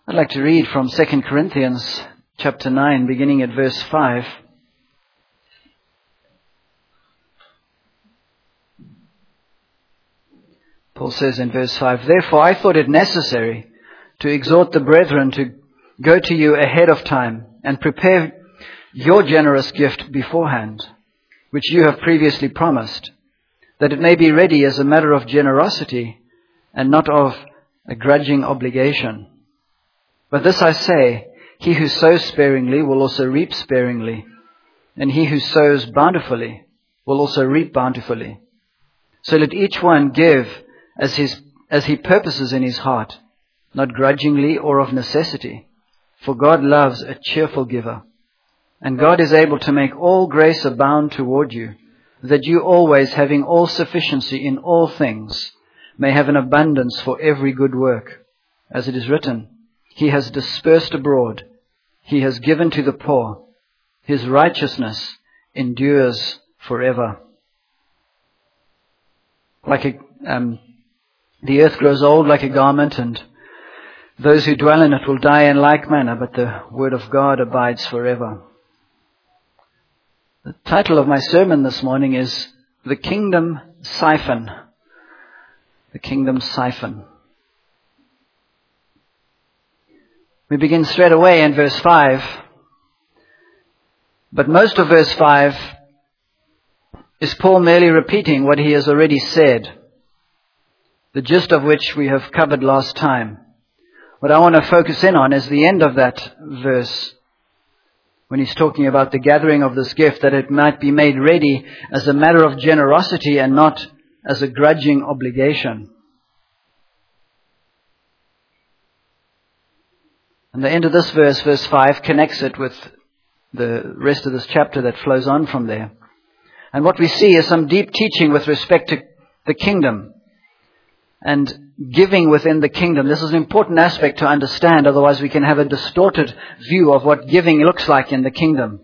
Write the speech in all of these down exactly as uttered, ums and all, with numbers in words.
I'd like to read from Second Corinthians chapter nine, beginning at verse five. Paul says in verse five, "Therefore I thought it necessary to exhort the brethren to go to you ahead of time and prepare your generous gift beforehand, which you have previously promised, that it may be ready as a matter of generosity and not of a grudging obligation. But this I say, he who sows sparingly will also reap sparingly, and he who sows bountifully will also reap bountifully. So let each one give as his as he purposes in his heart, not grudgingly or of necessity, for God loves a cheerful giver. And God is able to make all grace abound toward you, that you always, having all sufficiency in all things, may have an abundance for every good work. As it is written, He has dispersed abroad, He has given to the poor, His righteousness endures forever." Like a, um, the earth grows old like a garment, and those who dwell in it will die in like manner, but the word of God abides forever. The title of my sermon this morning is The Kingdom Siphon. The Kingdom Siphon. We begin straight away in verse five. But most of verse five is Paul merely repeating what he has already said, the gist of which we have covered last time. What I want to focus in on is the end of that verse, when he's talking about the gathering of this gift, that it might be made ready as a matter of generosity and not as a grudging obligation. And the end of this verse, verse five, connects it with the rest of this chapter that flows on from there. And what we see is some deep teaching with respect to the kingdom and giving within the kingdom. This is an important aspect to understand, otherwise we can have a distorted view of what giving looks like in the kingdom.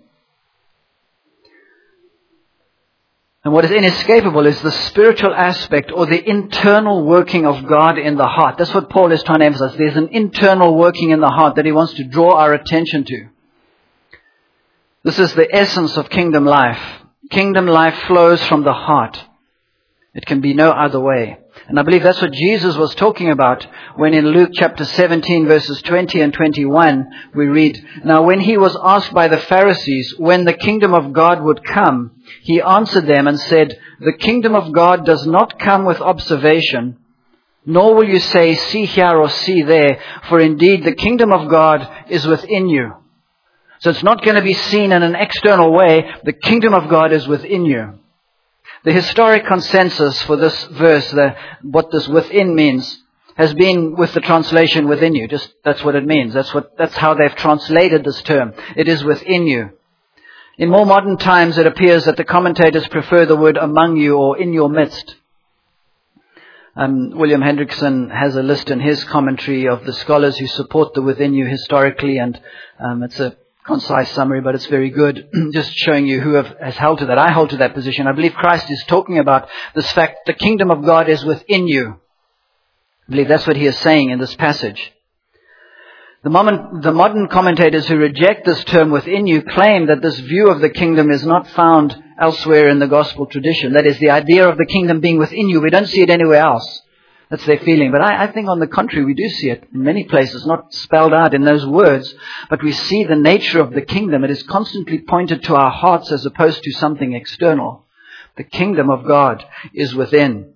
And what is inescapable is the spiritual aspect or the internal working of God in the heart. That's what Paul is trying to emphasize. There's an internal working in the heart that he wants to draw our attention to. This is the essence of kingdom life. Kingdom life flows from the heart. It can be no other way. And I believe that's what Jesus was talking about when in Luke chapter seventeen verses twenty and twenty-one we read, "Now when he was asked by the Pharisees when the kingdom of God would come, he answered them and said, 'The kingdom of God does not come with observation, nor will you say, see here or see there, for indeed the kingdom of God is within you.'" So it's not going to be seen in an external way. The kingdom of God is within you. The historic consensus for this verse, the, what this within means, has been with the translation within you. Just that's what it means. That's what that's how they've translated this term. It is within you. In more modern times, it appears that the commentators prefer the word among you or in your midst. Um, William Hendrickson has a list in his commentary of the scholars who support the within you historically, and um, it's a concise summary, but it's very good, just showing you who have, has held to that. I hold to that position. I believe Christ is talking about this fact, the kingdom of God is within you. I believe that's what he is saying in this passage. The modern, the modern commentators who reject this term within you claim that this view of the kingdom is not found elsewhere in the gospel tradition. That is, the idea of the kingdom being within you. We don't see it anywhere else. That's their feeling. But I, I think on the contrary, we do see it in many places, not spelled out in those words, but we see the nature of the kingdom. It is constantly pointed to our hearts as opposed to something external. The kingdom of God is within.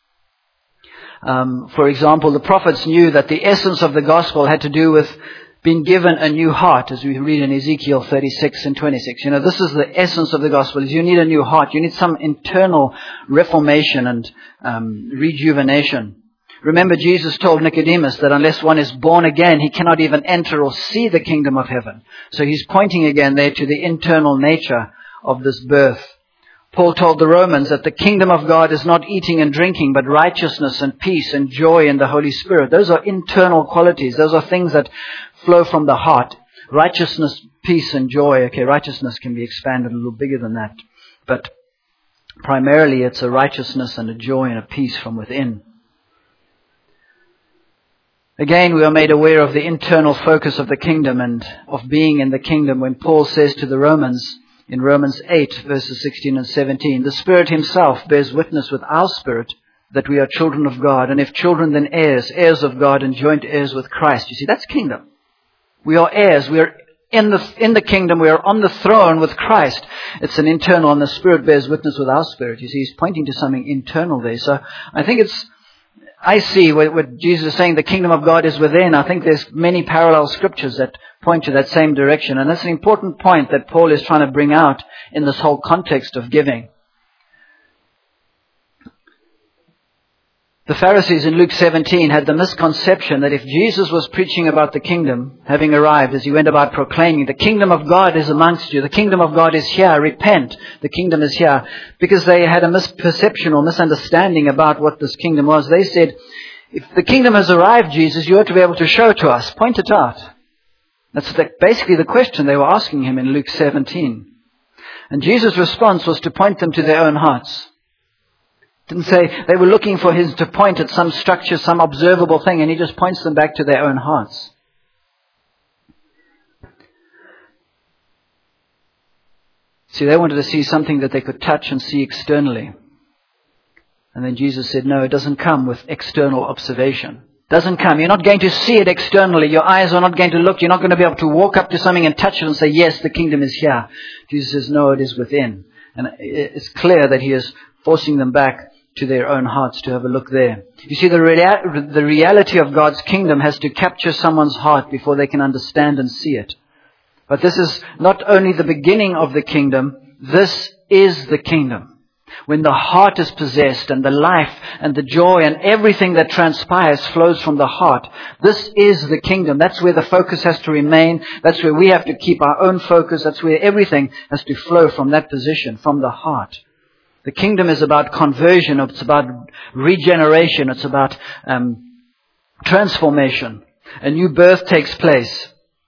Um, for example, the prophets knew that the essence of the gospel had to do with being given a new heart, as we read in Ezekiel thirty-six and twenty-six. You know, this is the essence of the gospel, is you need a new heart. You need some internal reformation and um, rejuvenation. Remember, Jesus told Nicodemus that unless one is born again, he cannot even enter or see the kingdom of heaven. So he's pointing again there to the internal nature of this birth. Paul told the Romans that the kingdom of God is not eating and drinking, but righteousness and peace and joy in the Holy Spirit. Those are internal qualities. Those are things that flow from the heart. Righteousness, peace, and joy. Okay, righteousness can be expanded a little bigger than that. But primarily it's a righteousness and a joy and a peace from within. Again, we are made aware of the internal focus of the kingdom and of being in the kingdom when Paul says to the Romans in Romans eight, verses sixteen and seventeen, the Spirit himself bears witness with our spirit that we are children of God, and if children, then heirs, heirs of God and joint heirs with Christ. You see, that's kingdom. We are heirs. We are in the in the kingdom. We are on the throne with Christ. It's an internal, and the Spirit bears witness with our spirit. You see, he's pointing to something internal there. So I think it's, I see what, what Jesus is saying, the kingdom of God is within. I think there's many parallel scriptures that point to that same direction. And that's an important point that Paul is trying to bring out in this whole context of giving. The Pharisees in Luke seventeen had the misconception that if Jesus was preaching about the kingdom, having arrived, as he went about proclaiming, the kingdom of God is amongst you, the kingdom of God is here, repent, the kingdom is here, because they had a misperception or misunderstanding about what this kingdom was. They said, if the kingdom has arrived, Jesus, you ought to be able to show it to us, point it out. That's the, basically the question they were asking him in Luke seventeen. And Jesus' response was to point them to their own hearts. Didn't say they were looking for him to point at some structure, some observable thing, and he just points them back to their own hearts. See, they wanted to see something that they could touch and see externally. And then Jesus said, no, it doesn't come with external observation. It doesn't come. You're not going to see it externally. Your eyes are not going to look. You're not going to be able to walk up to something and touch it and say, yes, the kingdom is here. Jesus says, no, it is within. And it's clear that he is forcing them back to their own hearts to have a look there. You see, the, rea- the reality of God's kingdom has to capture someone's heart before they can understand and see it. But this is not only the beginning of the kingdom, this is the kingdom. When the heart is possessed and the life and the joy and everything that transpires flows from the heart, this is the kingdom. That's where the focus has to remain. That's where we have to keep our own focus. That's where everything has to flow from that position, from the heart. The kingdom is about conversion. It's about regeneration. It's about um, transformation. A new birth takes place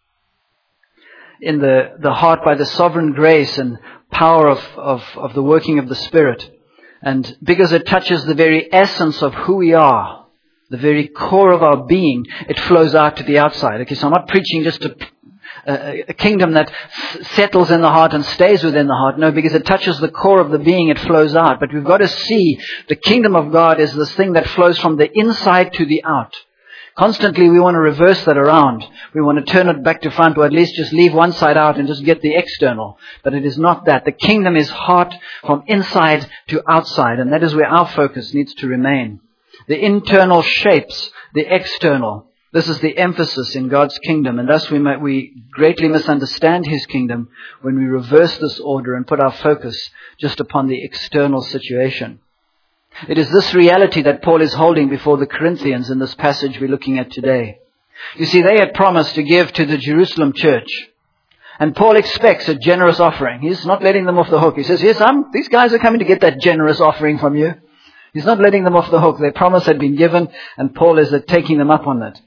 in the, the heart by the sovereign grace and power of, of, of the working of the Spirit. And because it touches the very essence of who we are, the very core of our being, it flows out to the outside. Okay, so I'm not preaching just to A, a kingdom that s- settles in the heart and stays within the heart. No, because it touches the core of the being, it flows out. But we've got to see the kingdom of God is this thing that flows from the inside to the out. Constantly we want to reverse that around. We want to turn it back to front, or at least just leave one side out and just get the external. But it is not that. The kingdom is heart from inside to outside, and that is where our focus needs to remain. The internal shapes the external. This is the emphasis in God's kingdom, and thus we might, we greatly misunderstand his kingdom when we reverse this order and put our focus just upon the external situation. It is this reality that Paul is holding before the Corinthians in this passage we're looking at today. You see, they had promised to give to the Jerusalem church, and Paul expects a generous offering. He's not letting them off the hook. He says, yes, I'm, these guys are coming to get that generous offering from you. He's not letting them off the hook. Their promise had been given, and Paul is taking them up on that.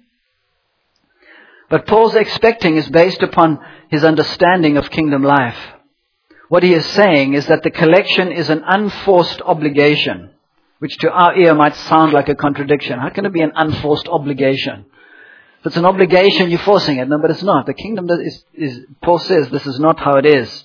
But Paul's expecting is based upon his understanding of kingdom life. What he is saying is that the collection is an unforced obligation, which to our ear might sound like a contradiction. How can it be an unforced obligation? If it's an obligation, you're forcing it. No, but it's not. The kingdom is, is, Paul says this is not how it is.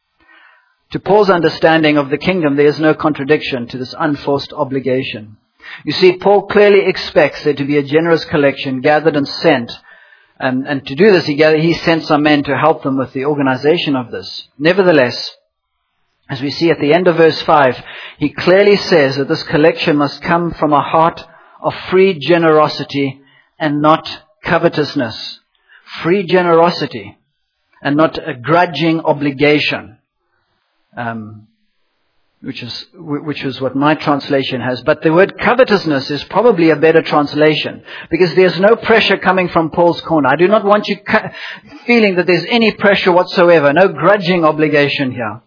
To Paul's understanding of the kingdom, there is no contradiction to this unforced obligation. You see, Paul clearly expects there to be a generous collection gathered and sent. And, and to do this, he, gathered, he sent some men to help them with the organization of this. Nevertheless, as we see at the end of verse five, he clearly says that this collection must come from a heart of free generosity and not covetousness. Free generosity and not a grudging obligation. Um, which is which is what my translation has. But the word covetousness is probably a better translation, because there's no pressure coming from Paul's corner. I do not want you cu- feeling that there's any pressure whatsoever, no grudging obligation here.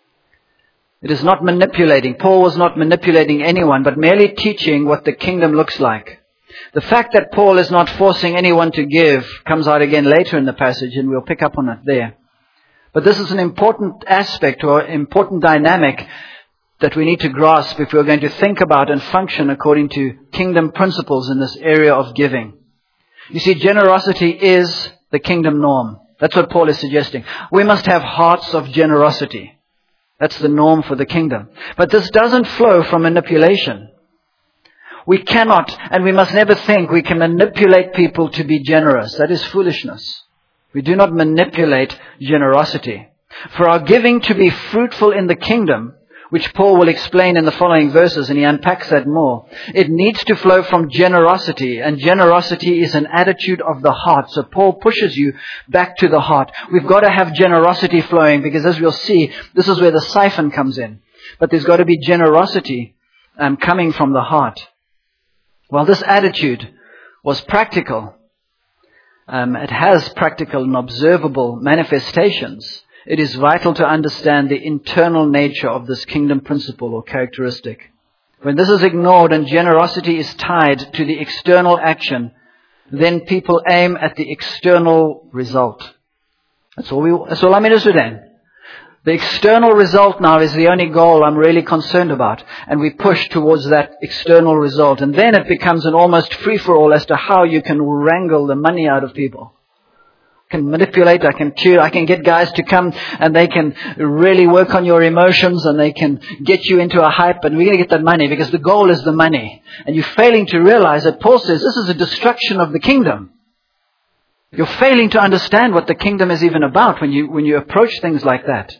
It is not manipulating. Paul was not manipulating anyone, but merely teaching what the kingdom looks like. The fact that Paul is not forcing anyone to give comes out again later in the passage, and we'll pick up on it there. But this is an important aspect or important dynamic that we need to grasp if we're going to think about and function according to kingdom principles in this area of giving. You see, generosity is the kingdom norm. That's what Paul is suggesting. We must have hearts of generosity. That's the norm for the kingdom. But this doesn't flow from manipulation. We cannot, and we must never think we can manipulate people to be generous. That is foolishness. We do not manipulate generosity. For our giving to be fruitful in the kingdom, which Paul will explain in the following verses, and he unpacks that more, it needs to flow from generosity, and generosity is an attitude of the heart. So Paul pushes you back to the heart. We've got to have generosity flowing, because as we'll see, this is where the siphon comes in. But there's got to be generosity um, coming from the heart. Well, this attitude was practical. Um, it has practical and observable manifestations. It is vital to understand the internal nature of this kingdom principle or characteristic. When this is ignored and generosity is tied to the external action, then people aim at the external result. That's all we, that's all I'm interested in. The external result now is the only goal I'm really concerned about. And we push towards that external result. And then it becomes an almost free-for-all as to how you can wrangle the money out of people. I can manipulate, I can chew, I can get guys to come and they can really work on your emotions and they can get you into a hype, and we're going to get that money because the goal is the money. And you're failing to realize that Paul says this is a destruction of the kingdom. You're failing to understand what the kingdom is even about when you, when you approach things like that.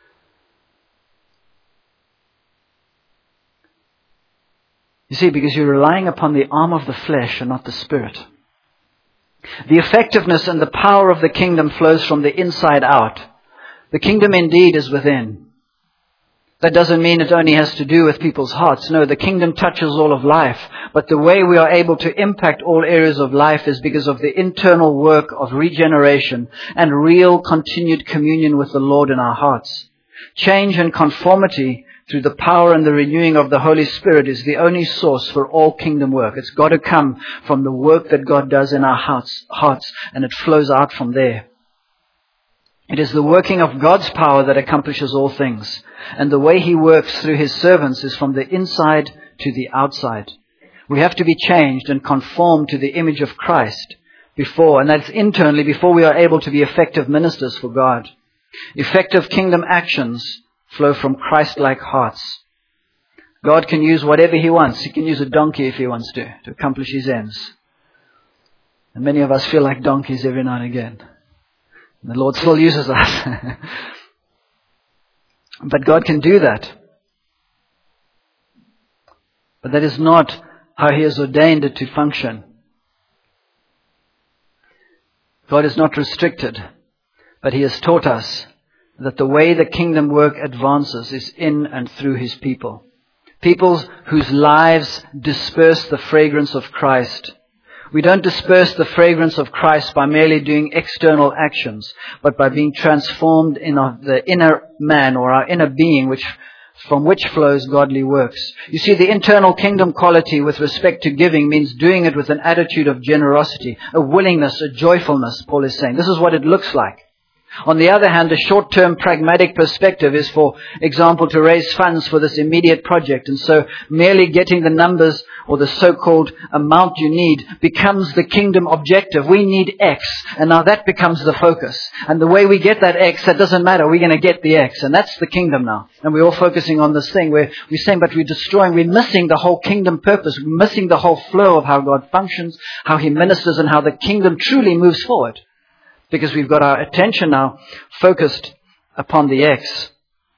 You see, because you're relying upon the arm of the flesh and not the spirit. The effectiveness and the power of the kingdom flows from the inside out. The kingdom indeed is within. That doesn't mean it only has to do with people's hearts. No, the kingdom touches all of life. But the way we are able to impact all areas of life is because of the internal work of regeneration and real continued communion with the Lord in our hearts. Change and conformity through the power and the renewing of the Holy Spirit is the only source for all kingdom work. It's got to come from the work that God does in our hearts, hearts, and it flows out from there. It is the working of God's power that accomplishes all things. And the way He works through His servants is from the inside to the outside. We have to be changed and conformed to the image of Christ before, and that's internally, before we are able to be effective ministers for God. Effective kingdom actions flow from Christ-like hearts. God can use whatever He wants. He can use a donkey if He wants to, to accomplish His ends. And many of us feel like donkeys every now and again. And the Lord still uses us. But God can do that. But that is not how He has ordained it to function. God is not restricted, but He has taught us that the way the kingdom work advances is in and through His people. People whose lives disperse the fragrance of Christ. We don't disperse the fragrance of Christ by merely doing external actions, but by being transformed in our, the inner man or our inner being, which from which flows godly works. You see, the internal kingdom quality with respect to giving means doing it with an attitude of generosity, a willingness, a joyfulness, Paul is saying. This is what it looks like. On the other hand, a short-term pragmatic perspective is, for example, to raise funds for this immediate project. And so merely getting the numbers or the so-called amount you need becomes the kingdom objective. We need X. And now that becomes the focus. And the way we get that X, that doesn't matter. We're going to get the X. And that's the kingdom now. And we're all focusing on this thing where we're saying, but we're destroying, we're missing the whole kingdom purpose. We're missing the whole flow of how God functions, how He ministers, and how the kingdom truly moves forward. Because we've got our attention now focused upon the X.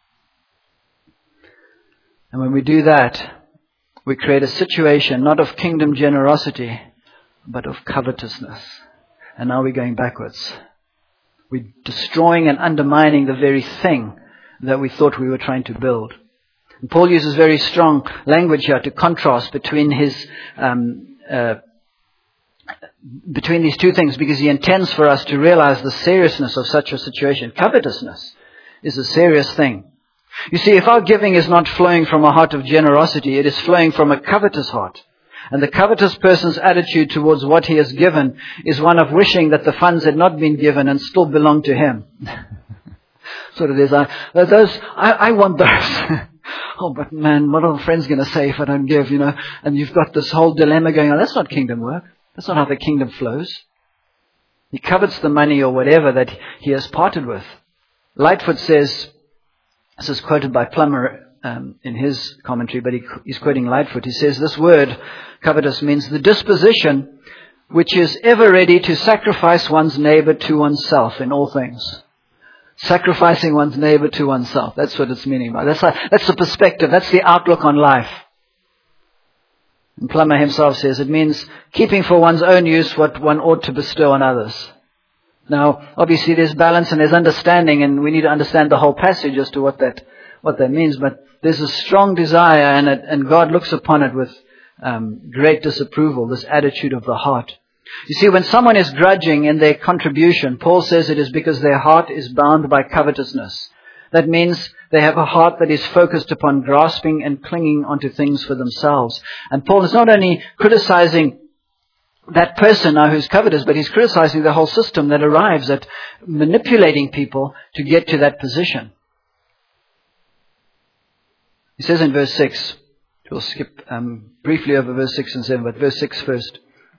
And when we do that, we create a situation not of kingdom generosity, but of covetousness. And now we're going backwards. We're destroying and undermining the very thing that we thought we were trying to build. And Paul uses very strong language here to contrast between his um, uh, between these two things, because he intends for us to realize the seriousness of such a situation. Covetousness is a serious thing. You see, if our giving is not flowing from a heart of generosity, it is flowing from a covetous heart. And the covetous person's attitude towards what he has given is one of wishing that the funds had not been given and still belong to him. Sort of there's, uh, those, I, I want those. Oh, but man, what are the friends going to say if I don't give, you know? And you've got this whole dilemma going on. That's not kingdom work. That's not how the kingdom flows. He covets the money or whatever that he has parted with. Lightfoot says, this is quoted by Plummer um, in his commentary, but he, he's quoting Lightfoot. He says, this word, covetous, means the disposition which is ever ready to sacrifice one's neighbor to oneself in all things. Sacrificing one's neighbor to oneself. That's what it's meaning by. That's, like, that's the perspective. That's the outlook on life. And Plummer himself says it means keeping for one's own use what one ought to bestow on others. Now, obviously there's balance and there's understanding, and we need to understand the whole passage as to what that what that means. But there's a strong desire, and it, and God looks upon it with um, great disapproval, this attitude of the heart. You see, when someone is grudging in their contribution, Paul says it is because their heart is bound by covetousness. That means they have a heart that is focused upon grasping and clinging onto things for themselves. And Paul is not only criticizing that person now who's covetous, but he's criticizing the whole system that arrives at manipulating people to get to that position. He says in verse six, we'll skip um, briefly over verse six and seven, but verse six first.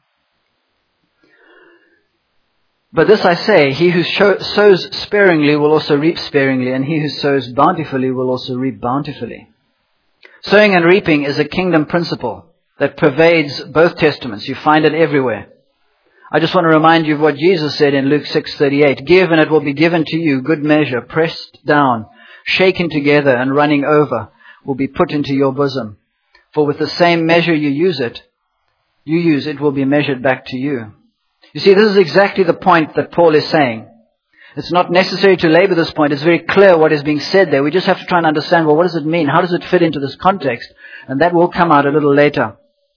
But this I say, he who sows sparingly will also reap sparingly, and he who sows bountifully will also reap bountifully. Sowing and reaping is a kingdom principle that pervades both testaments. You find it everywhere. I just want to remind you of what Jesus said in Luke six thirty-eight. Give and it will be given to you, good measure, pressed down, shaken together and running over, will be put into your bosom. For with the same measure you use it, you use, it will be measured back to you. You see, this is exactly the point that Paul is saying. It's not necessary to labor this point. It's very clear what is being said there. We just have to try and understand, well, what does it mean? How does it fit into this context? And that will come out a little later.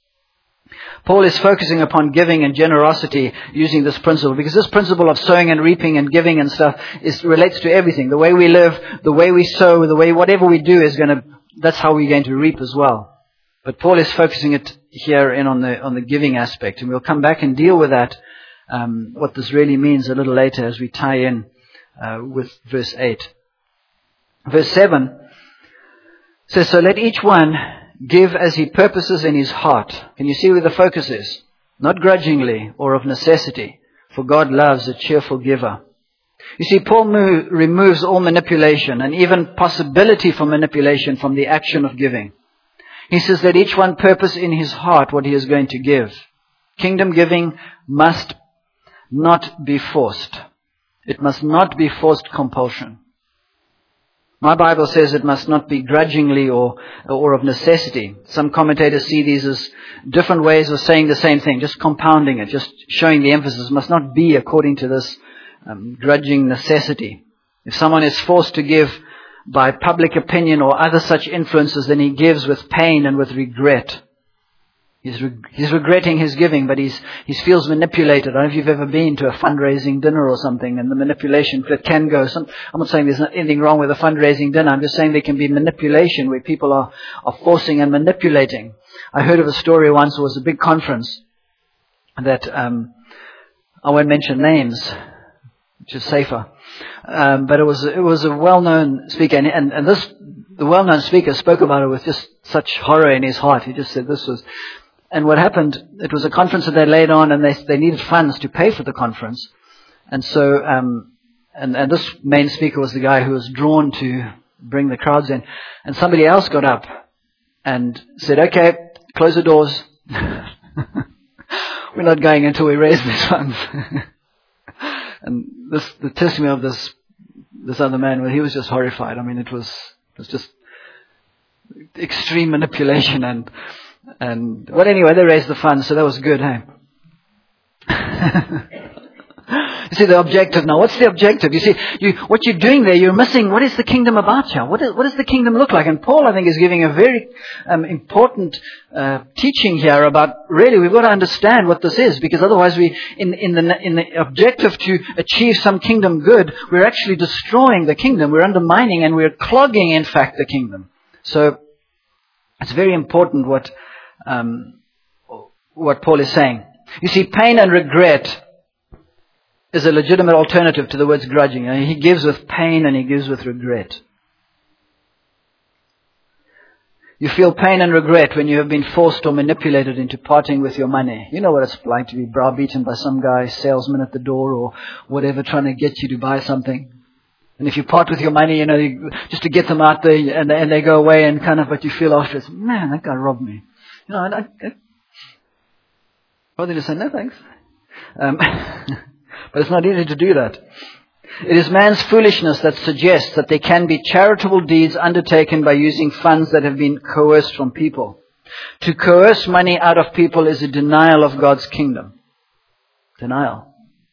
Paul is focusing upon giving and generosity using this principle, because this principle of sowing and reaping and giving and stuff is relates to everything. The way we live, the way we sow, the way whatever we do is going to, that's how we're going to reap as well. But Paul is focusing it here in on the on the giving aspect, and we'll come back and deal with that. Um, what this really means a little later as we tie in uh, with verse eight. Verse seven says, so let each one give as he purposes in his heart. Can you see where the focus is? Not grudgingly or of necessity, for God loves a cheerful giver. You see, Paul mo- removes all manipulation and even possibility for manipulation from the action of giving. He says that each one purpose in his heart what he is going to give. Kingdom giving must not be forced. It must not be forced compulsion. My Bible says it must not be grudgingly or or of necessity. Some commentators see these as different ways of saying the same thing, just compounding it, just showing the emphasis. It must not be according to this um, grudging necessity. If someone is forced to give by public opinion or other such influences, then he gives with pain and with regret. He's, re- he's regretting his giving, but he's he feels manipulated. I don't know if you've ever been to a fundraising dinner or something, and the manipulation that can go. Some, I'm not saying there's not anything wrong with a fundraising dinner. I'm just saying there can be manipulation where people are, are forcing and manipulating. I heard of a story once. It was a big conference that um, I won't mention names, which is safer. Um, but it was it was a well-known speaker, and, and, and this the well-known speaker spoke about it with just such horror in his heart. He just said this was. And what happened, it was a conference that they laid on, and they they needed funds to pay for the conference. And so, um, and, and this main speaker was the guy who was drawn to bring the crowds in. And somebody else got up and said, okay, close the doors. We're not going until we raise these funds. And this, the testimony of this, this other man, well, he was just horrified. I mean, it was, it was just extreme manipulation and, And, well, anyway, they raised the funds, so that was good, hey? You see, the objective now. What's the objective? You see, you, what you're doing there, you're missing, what is the kingdom about here? What, is, what does the kingdom look like? And Paul, I think, is giving a very um, important uh, teaching here about, really, we've got to understand what this is, because otherwise we, in, in, the, in the objective to achieve some kingdom good, we're actually destroying the kingdom. We're undermining and we're clogging, in fact, the kingdom. So, it's very important what um, what Paul is saying. You see, pain and regret is a legitimate alternative to the words grudging. He gives with pain and he gives with regret. You feel pain and regret when you have been forced or manipulated into parting with your money. You know what it's like to be browbeaten by some guy, salesman at the door or whatever, trying to get you to buy something. And if you part with your money, you know, you, just to get them out there and they, and they go away and kind of, but you feel afterwards, man, that guy robbed me. You know, I, I, rather just say, no thanks. Um, but it's not easy to do that. It is man's foolishness that suggests that there can be charitable deeds undertaken by using funds that have been coerced from people. To coerce money out of people is a denial of God's kingdom. Denial.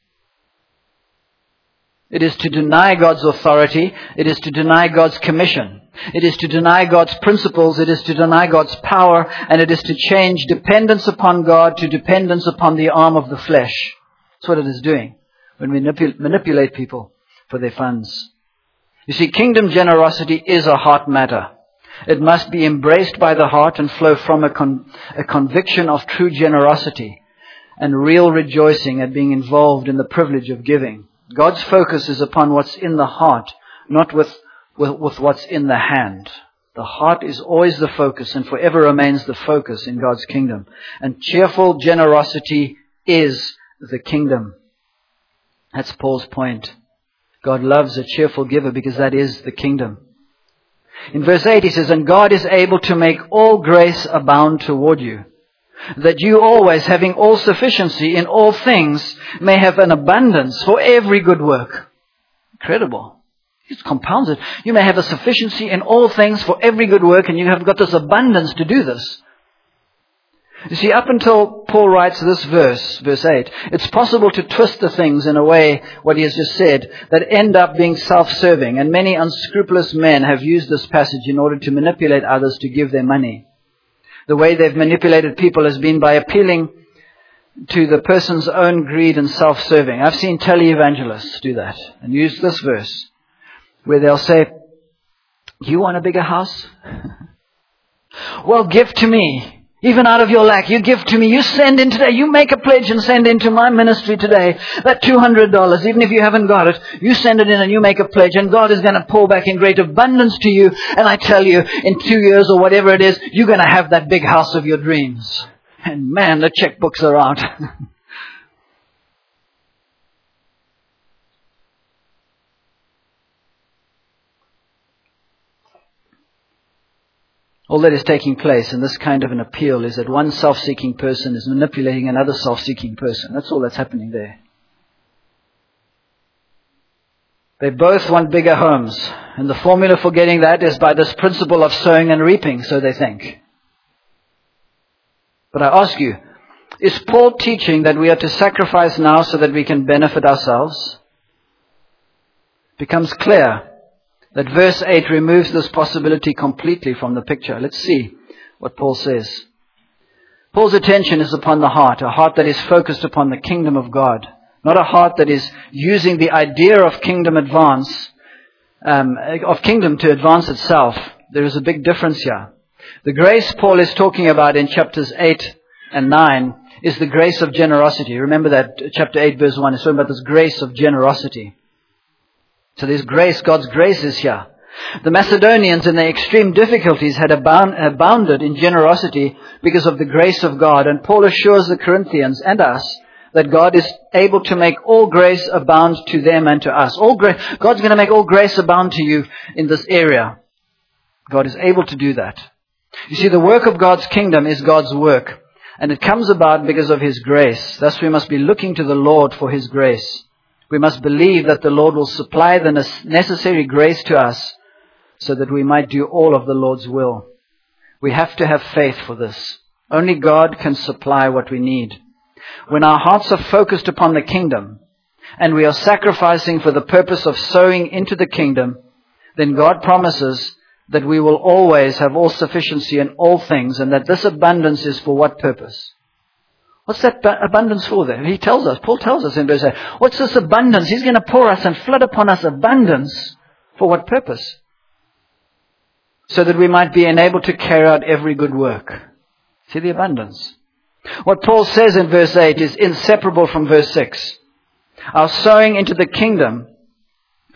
It is to deny God's authority. It is to deny God's commission. It is to deny God's principles. It is to deny God's power. And it is to change dependence upon God to dependence upon the arm of the flesh. That's what it is doing when we manipul- manipulate people for their funds. You see, kingdom generosity is a heart matter. It must be embraced by the heart and flow from a, con- a conviction of true generosity and real rejoicing at being involved in the privilege of giving. God's focus is upon what's in the heart, not with, with, with what's in the hand. The heart is always the focus and forever remains the focus in God's kingdom. And cheerful generosity is the kingdom. That's Paul's point. God loves a cheerful giver because that is the kingdom. In verse eight he says, and God is able to make all grace abound toward you, that you always, having all sufficiency in all things, may have an abundance for every good work. Incredible. It compounds it. You may have a sufficiency in all things for every good work, and you have got this abundance to do this. You see, up until Paul writes this verse, verse eight, it's possible to twist the things in a way, what he has just said, that end up being self-serving. And many unscrupulous men have used this passage in order to manipulate others to give their money. The way they've manipulated people has been by appealing to the person's own greed and self-serving. I've seen televangelists do that and use this verse where they'll say, you want a bigger house? Well, give to me. Even out of your lack, you give to me. You send in today. You make a pledge and send into my ministry today. That two hundred dollars, even if you haven't got it, you send it in and you make a pledge. And God is going to pour back in great abundance to you. And I tell you, in two years or whatever it is, you're going to have that big house of your dreams. And man, the checkbooks are out. All that is taking place in this kind of an appeal is that one self-seeking person is manipulating another self-seeking person. That's all that's happening there. They both want bigger homes. And the formula for getting that is by this principle of sowing and reaping, so they think. But I ask you, is Paul teaching that we are to sacrifice now so that we can benefit ourselves? It becomes clear that verse eight removes this possibility completely from the picture. Let's see what Paul says. Paul's attention is upon the heart, a heart that is focused upon the kingdom of God, not a heart that is using the idea of kingdom advance, um, of kingdom to advance itself. There is a big difference here. The grace Paul is talking about in chapters eight and nine is the grace of generosity. Remember that chapter eight verse one is talking about this grace of generosity. So there's grace, God's grace is here. The Macedonians in their extreme difficulties had abound, abounded in generosity because of the grace of God. And Paul assures the Corinthians and us that God is able to make all grace abound to them and to us. All grace, God's going to make all grace abound to you in this area. God is able to do that. You see, the work of God's kingdom is God's work. And it comes about because of His grace. Thus we must be looking to the Lord for His grace. We must believe that the Lord will supply the necessary grace to us so that we might do all of the Lord's will. We have to have faith for this. Only God can supply what we need. When our hearts are focused upon the kingdom and we are sacrificing for the purpose of sowing into the kingdom, then God promises that we will always have all sufficiency in all things, and that this abundance is for what purpose? What's that abundance for there? He tells us, Paul tells us in verse eight, what's this abundance? He's going to pour us and flood upon us abundance. For what purpose? So that we might be enabled to carry out every good work. See the abundance. What Paul says in verse eight is inseparable from verse six. Our sowing into the kingdom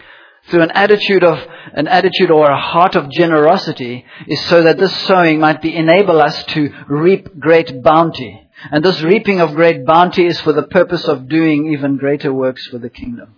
through an attitude of an attitude or a heart of generosity, is so that this sowing might be enable us to reap great bounty. And this reaping of great bounty is for the purpose of doing even greater works for the kingdom.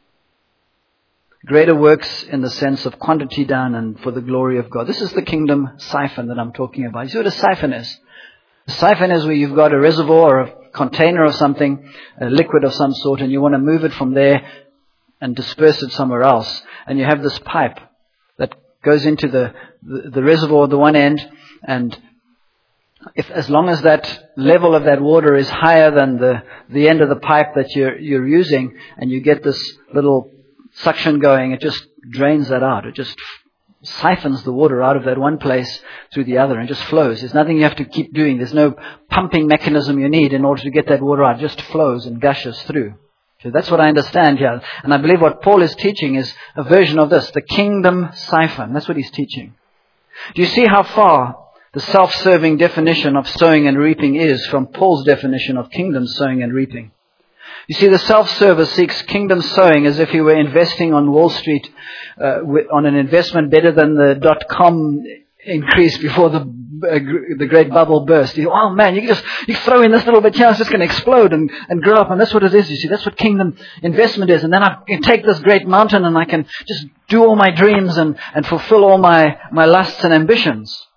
Greater works in the sense of quantity done and for the glory of God. This is the kingdom siphon that I'm talking about. You see what a siphon is? A siphon is where you've got a reservoir or a container of something, a liquid of some sort, and you want to move it from there and disperse it somewhere else. And you have this pipe that goes into the, the, the reservoir at the one end, and if as long as that level of that water is higher than the, the end of the pipe that you're, you're using, and you get this little suction going, it just drains that out. It just siphons the water out of that one place through the other and just flows. There's nothing you have to keep doing. There's no pumping mechanism you need in order to get that water out. It just flows and gushes through. So that's what I understand here. And I believe what Paul is teaching is a version of this, the kingdom siphon. That's what he's teaching. Do you see how far the self-serving definition of sowing and reaping is from Paul's definition of kingdom sowing and reaping? You see, the self-server seeks kingdom sowing as if he were investing on Wall Street uh, on an investment better than the dot-com increase before the uh, the great bubble burst. You go, oh man, you can just you throw in this little bit here, it's just going to explode and, and grow up. And that's what it is, you see. That's what kingdom investment is. And then I can take this great mountain and I can just do all my dreams and, and fulfill all my, my lusts and ambitions.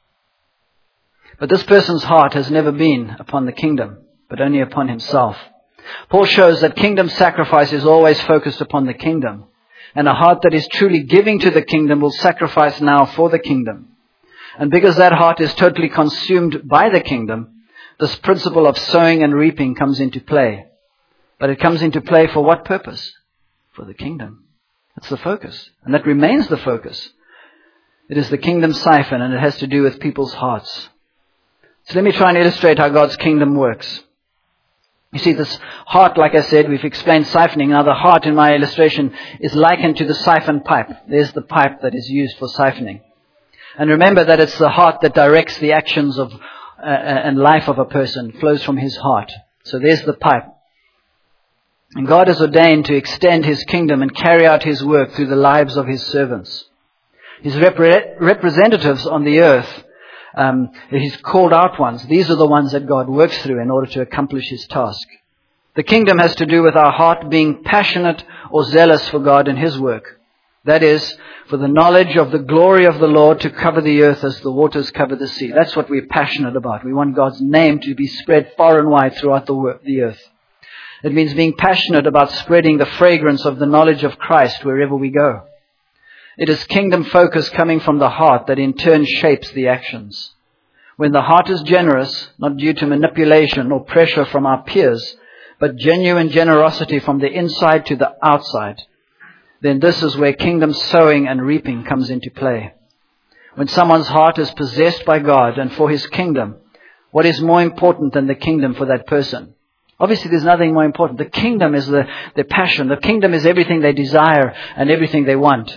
But this person's heart has never been upon the kingdom, but only upon himself. Paul shows that kingdom sacrifice is always focused upon the kingdom. And a heart that is truly giving to the kingdom will sacrifice now for the kingdom. And because that heart is totally consumed by the kingdom, this principle of sowing and reaping comes into play. But it comes into play for what purpose? For the kingdom. That's the focus. And that remains the focus. It is the kingdom siphon, and it has to do with people's hearts. So let me try and illustrate how God's kingdom works. You see, this heart, like I said, we've explained siphoning. Now, the heart in my illustration is likened to the siphon pipe. There's the pipe that is used for siphoning. And remember that it's the heart that directs the actions of uh, and life of a person. It flows from his heart. So there's the pipe. And God has ordained to extend his kingdom and carry out his work through the lives of his servants. His repre- representatives on the earth, Um, his called out ones. These are the ones that God works through in order to accomplish his task. The kingdom has to do with our heart being passionate or zealous for God and his work. That is, for the knowledge of the glory of the Lord to cover the earth as the waters cover the sea. That's what we're passionate about. We want God's name to be spread far and wide throughout the, wor- the earth. It means being passionate about spreading the fragrance of the knowledge of Christ wherever we go. It is kingdom focus coming from the heart that in turn shapes the actions. When the heart is generous, not due to manipulation or pressure from our peers, but genuine generosity from the inside to the outside, then this is where kingdom sowing and reaping comes into play. When someone's heart is possessed by God and for his kingdom, what is more important than the kingdom for that person? Obviously, there's nothing more important. The kingdom is the, their passion. The kingdom is everything they desire and everything they want.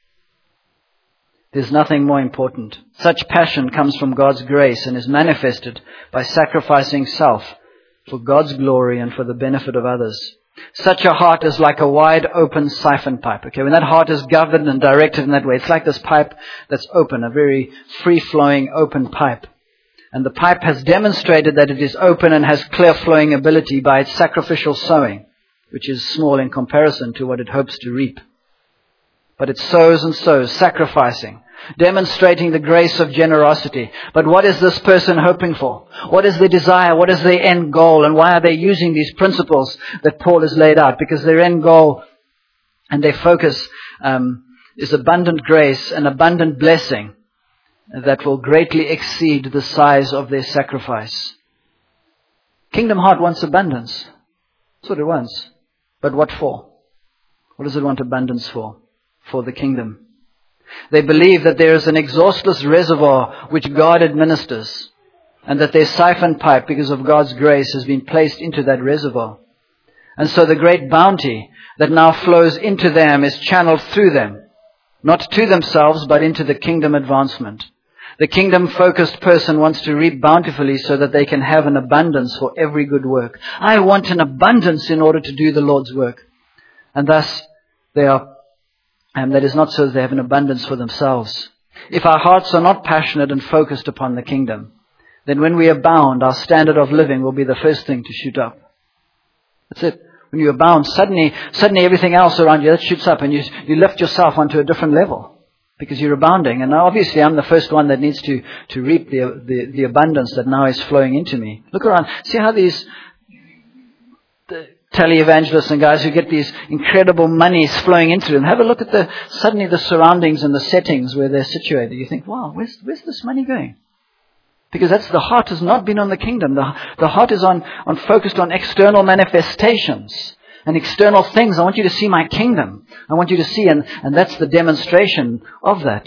There's nothing more important. Such passion comes from God's grace and is manifested by sacrificing self for God's glory and for the benefit of others. Such a heart is like a wide open siphon pipe. Okay, when that heart is governed and directed in that way, it's like this pipe that's open, a very free-flowing open pipe. And the pipe has demonstrated that it is open and has clear flowing ability by its sacrificial sowing, which is small in comparison to what it hopes to reap. But it sows and sows, sacrificing, demonstrating the grace of generosity. But what is this person hoping for? What is their desire? What is their end goal? And why are they using these principles that Paul has laid out? Because their end goal and their focus um, is abundant grace and abundant blessing that will greatly exceed the size of their sacrifice. Kingdom heart wants abundance. That's what it wants. But what for? What does it want abundance for? For the kingdom. They believe that there is an exhaustless reservoir which God administers, and that their siphon pipe, because of God's grace, has been placed into that reservoir. And so the great bounty that now flows into them is channeled through them, not to themselves, but into the kingdom advancement. The kingdom-focused person wants to reap bountifully so that they can have an abundance for every good work. I want an abundance in order to do the Lord's work. And thus, they are And that is not so that they have an abundance for themselves. If our hearts are not passionate and focused upon the kingdom, then when we abound, our standard of living will be the first thing to shoot up. That's it. When you abound, suddenly, suddenly everything else around you, that shoots up and you, you lift yourself onto a different level because you're abounding. And now obviously I'm the first one that needs to, to reap the, the, the abundance that now is flowing into me. Look around. See how these the televangelists and guys who get these incredible monies flowing into them. Have a look at the, suddenly the surroundings and the settings where they're situated. You think, wow, where's, where's this money going? Because that's the heart has not been on the kingdom. The, the heart is on, on focused on external manifestations and external things. I want you to see my kingdom. I want you to see, and, and that's the demonstration of that.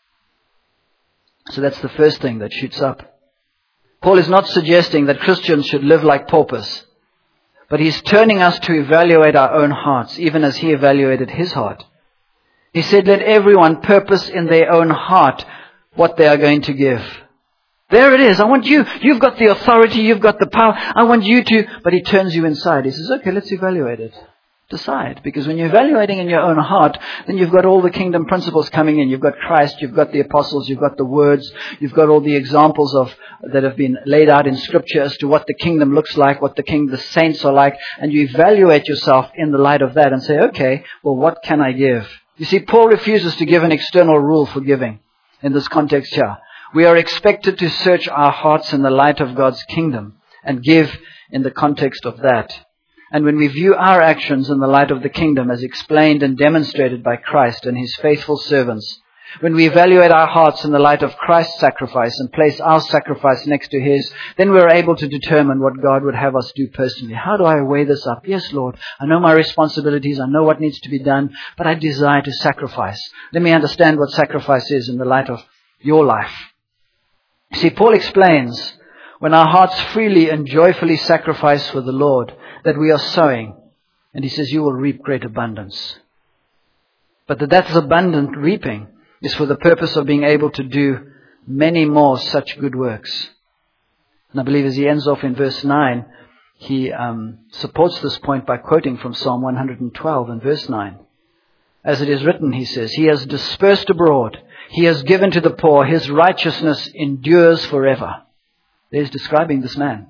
So that's the first thing that shoots up. Paul is not suggesting that Christians should live like paupers, but he's turning us to evaluate our own hearts, even as he evaluated his heart. He said, let everyone purpose in their own heart what they are going to give. There it is. I want you. You've got the authority. You've got the power. I want you to. But he turns you inside. He says, okay, let's evaluate it. Decide. Because when you're evaluating in your own heart, then you've got all the kingdom principles coming in. You've got Christ. You've got the apostles. You've got the words. You've got all the examples of that have been laid out in Scripture as to what the kingdom looks like, what the king, the saints are like. And you evaluate yourself in the light of that and say, okay, well, what can I give? You see, Paul refuses to give an external rule for giving in this context here. We are expected to search our hearts in the light of God's kingdom and give in the context of that. And when we view our actions in the light of the kingdom as explained and demonstrated by Christ and his faithful servants, when we evaluate our hearts in the light of Christ's sacrifice and place our sacrifice next to his, then we're able to determine what God would have us do personally. How do I weigh this up? Yes, Lord, I know my responsibilities. I know what needs to be done, but I desire to sacrifice. Let me understand what sacrifice is in the light of your life. See, Paul explains, when our hearts freely and joyfully sacrifice for the Lord, that we are sowing. And he says, you will reap great abundance. But that that's abundant reaping is for the purpose of being able to do many more such good works. And I believe as he ends off in verse nine, he um, supports this point by quoting from Psalm one hundred twelve and verse nine. As it is written, he says, he has dispersed abroad. He has given to the poor. His righteousness endures forever. There's describing this man.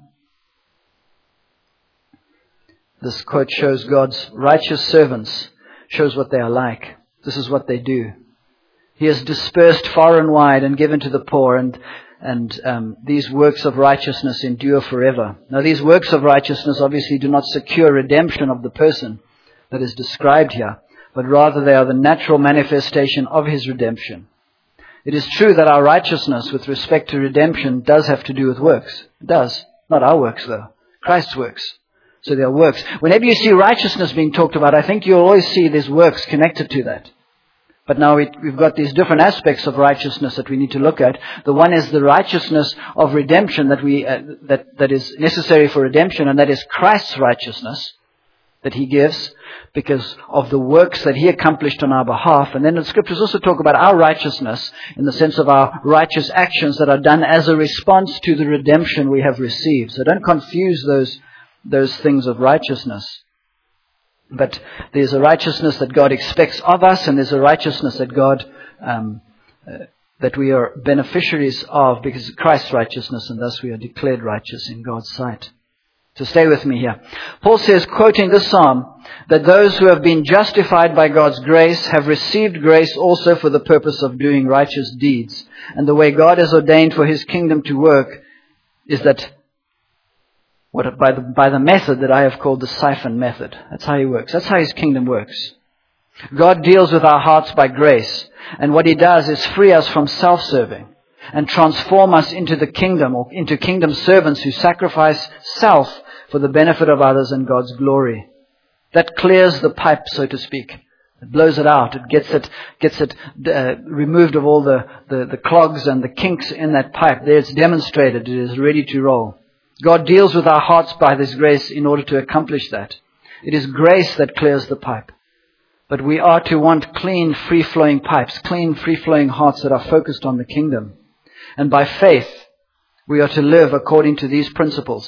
This quote shows God's righteous servants, shows what they are like. This is what they do. He has dispersed far and wide and given to the poor, and and um, these works of righteousness endure forever. Now, these works of righteousness obviously do not secure redemption of the person that is described here, but rather they are the natural manifestation of his redemption. It is true that our righteousness with respect to redemption does have to do with works. It does. Not our works, though. Christ's works. So there are works. Whenever you see righteousness being talked about, I think you'll always see there's works connected to that. But now we, we've got these different aspects of righteousness that we need to look at. The one is the righteousness of redemption that we uh, that that is necessary for redemption, and that is Christ's righteousness that he gives because of the works that he accomplished on our behalf. And then the scriptures also talk about our righteousness in the sense of our righteous actions that are done as a response to the redemption we have received. So don't confuse those those things of righteousness. But there's a righteousness that God expects of us, and there's a righteousness that God um, uh, that we are beneficiaries of because of Christ's righteousness, and thus we are declared righteous in God's sight. So stay with me here. Paul says, quoting this psalm, that those who have been justified by God's grace have received grace also for the purpose of doing righteous deeds. And the way God has ordained for his kingdom to work is that what by the by the method that I have called the siphon method. That's how he works. That's how his kingdom works. God deals with our hearts by grace. And what he does is free us from self-serving and transform us into the kingdom, or into kingdom servants who sacrifice self for the benefit of others and God's glory. That clears the pipe, so to speak. It blows it out. It gets it, gets it uh, removed of all the, the, the clogs and the kinks in that pipe. There it's demonstrated. It is ready to roll. God deals with our hearts by this grace in order to accomplish that. It is grace that clears the pipe. But we are to want clean, free-flowing pipes, clean, free-flowing hearts that are focused on the kingdom. And by faith, we are to live according to these principles.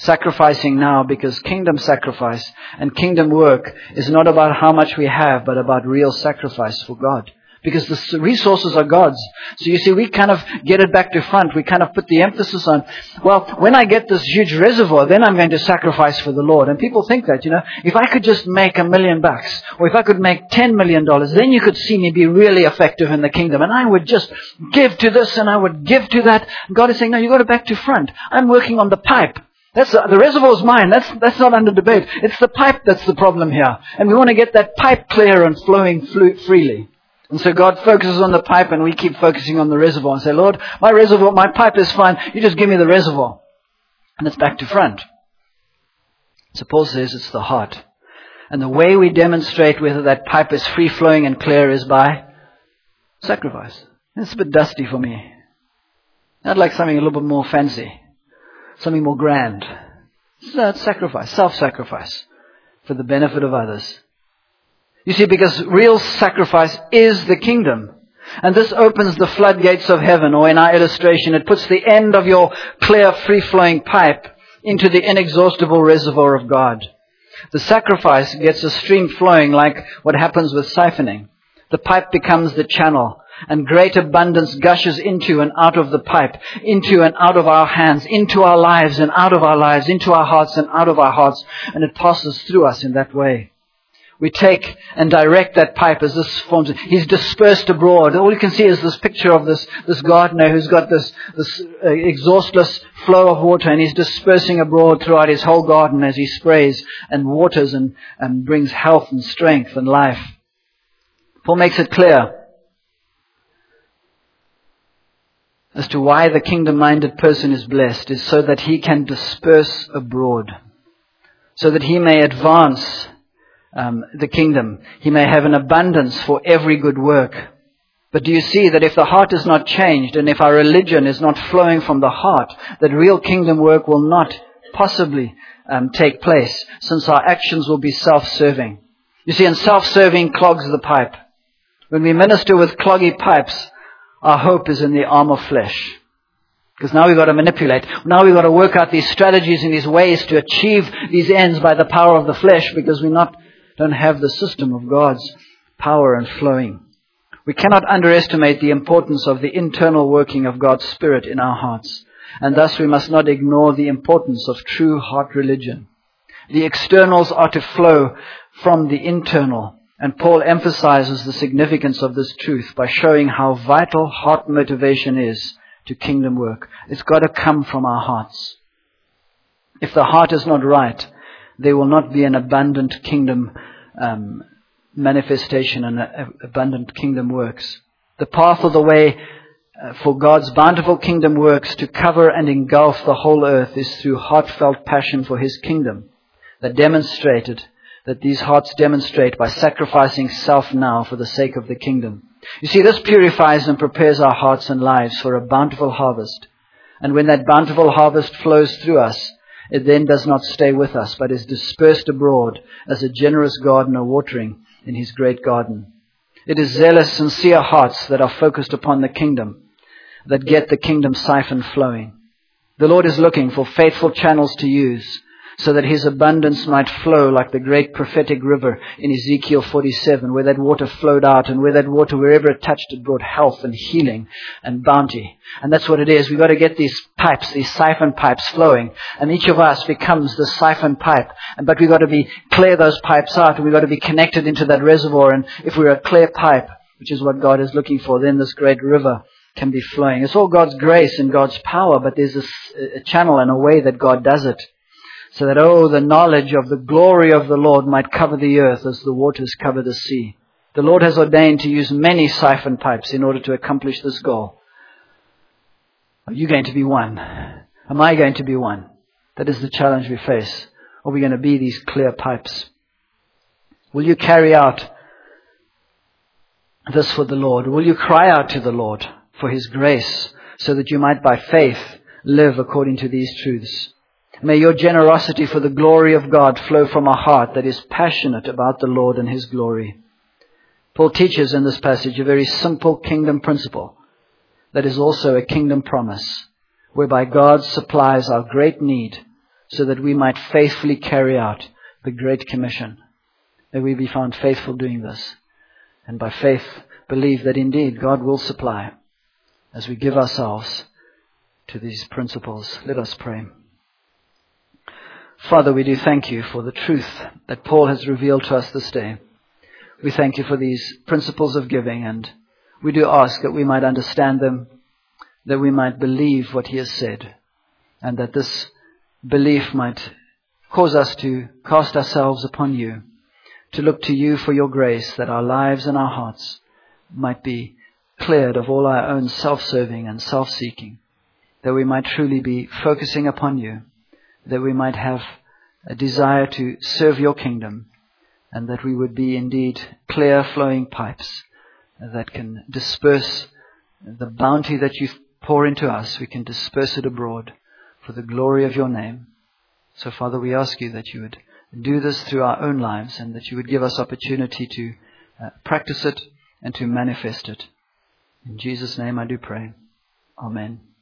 Sacrificing now, because kingdom sacrifice and kingdom work is not about how much we have, but about real sacrifice for God. Because the resources are God's. So you see, we kind of get it back to front. We kind of put the emphasis on, well, when I get this huge reservoir, then I'm going to sacrifice for the Lord. And people think that, you know, if I could just make a million bucks, or if I could make ten million dollars, then you could see me be really effective in the kingdom. And I would just give to this and I would give to that. And God is saying, no, you got it back to front. I'm working on the pipe. That's the, the reservoir's mine. That's that's not under debate. It's the pipe that's the problem here. And we want to get that pipe clear and flowing flu- freely. And so God focuses on the pipe and we keep focusing on the reservoir and say, Lord, my reservoir, my pipe is fine. You just give me the reservoir. And it's back to front. So Paul says it's the heart. And the way we demonstrate whether that pipe is free flowing and clear is by sacrifice. It's a bit dusty for me. I'd like something a little bit more fancy. Something more grand. So it's sacrifice, self-sacrifice for the benefit of others. You see, because real sacrifice is the kingdom. And this opens the floodgates of heaven, or in our illustration, it puts the end of your clear, free-flowing pipe into the inexhaustible reservoir of God. The sacrifice gets a stream flowing like what happens with siphoning. The pipe becomes the channel, and great abundance gushes into and out of the pipe, into and out of our hands, into our lives and out of our lives, into our hearts and out of our hearts, and it passes through us in that way. We take and direct that pipe as this forms. He's dispersed abroad. All you can see is this picture of this, this gardener who's got this, this uh, exhaustless flow of water, and he's dispersing abroad throughout his whole garden as he sprays and waters and, and brings health and strength and life. Paul makes it clear as to why the kingdom-minded person is blessed is so that he can disperse abroad, so that he may advance Um, the kingdom. He may have an abundance for every good work. But do you see that if the heart is not changed and if our religion is not flowing from the heart, that real kingdom work will not possibly um, take place, since our actions will be self-serving. You see, and self-serving clogs the pipe. When we minister with cloggy pipes, our hope is in the arm of flesh. Because now we've got to manipulate. Now we've got to work out these strategies and these ways to achieve these ends by the power of the flesh, because we're not don't have the system of God's power and flowing. We cannot underestimate the importance of the internal working of God's Spirit in our hearts. And thus we must not ignore the importance of true heart religion. The externals are to flow from the internal. And Paul emphasizes the significance of this truth by showing how vital heart motivation is to kingdom work. It's got to come from our hearts. If the heart is not right, there will not be an abundant kingdom um, manifestation and uh, abundant kingdom works. The path of the way uh, for God's bountiful kingdom works to cover and engulf the whole earth is through heartfelt passion for His kingdom, that demonstrated, that these hearts demonstrate by sacrificing self now for the sake of the kingdom. You see, this purifies and prepares our hearts and lives for a bountiful harvest. And when that bountiful harvest flows through us, it then does not stay with us, but is dispersed abroad as a generous gardener watering in his great garden. It is zealous, sincere hearts that are focused upon the kingdom that get the kingdom siphon flowing. The Lord is looking for faithful channels to use so that His abundance might flow like the great prophetic river in Ezekiel forty-seven, where that water flowed out, and where that water, wherever it touched, it brought health and healing and bounty. And that's what it is. We've got to get these pipes, these siphon pipes flowing, and each of us becomes the siphon pipe. And But we've got to be clear those pipes out, and we've got to be connected into that reservoir. And if we're a clear pipe, which is what God is looking for, then this great river can be flowing. It's all God's grace and God's power, but there's a, a channel and a way that God does it. So that, oh, the knowledge of the glory of the Lord might cover the earth as the waters cover the sea. The Lord has ordained to use many siphon pipes in order to accomplish this goal. Are you going to be one? Am I going to be one? That is the challenge we face. Or are we going to be these clear pipes? Will you carry out this for the Lord? Will you cry out to the Lord for His grace so that you might by faith live according to these truths? May your generosity for the glory of God flow from a heart that is passionate about the Lord and His glory. Paul teaches in this passage a very simple kingdom principle that is also a kingdom promise, whereby God supplies our great need so that we might faithfully carry out the Great Commission. May we be found faithful doing this, and by faith believe that indeed God will supply as we give ourselves to these principles. Let us pray. Father, we do thank you for the truth that Paul has revealed to us this day. We thank you for these principles of giving, and we do ask that we might understand them, that we might believe what he has said, and that this belief might cause us to cast ourselves upon you, to look to you for your grace, that our lives and our hearts might be cleared of all our own self-serving and self-seeking, that we might truly be focusing upon you, that we might have a desire to serve your kingdom, and that we would be indeed clear flowing pipes that can disperse the bounty that you pour into us. We can disperse it abroad for the glory of your name. So Father, we ask you that you would do this through our own lives, and that you would give us opportunity to uh, practice it and to manifest it. In Jesus' name I do pray. Amen.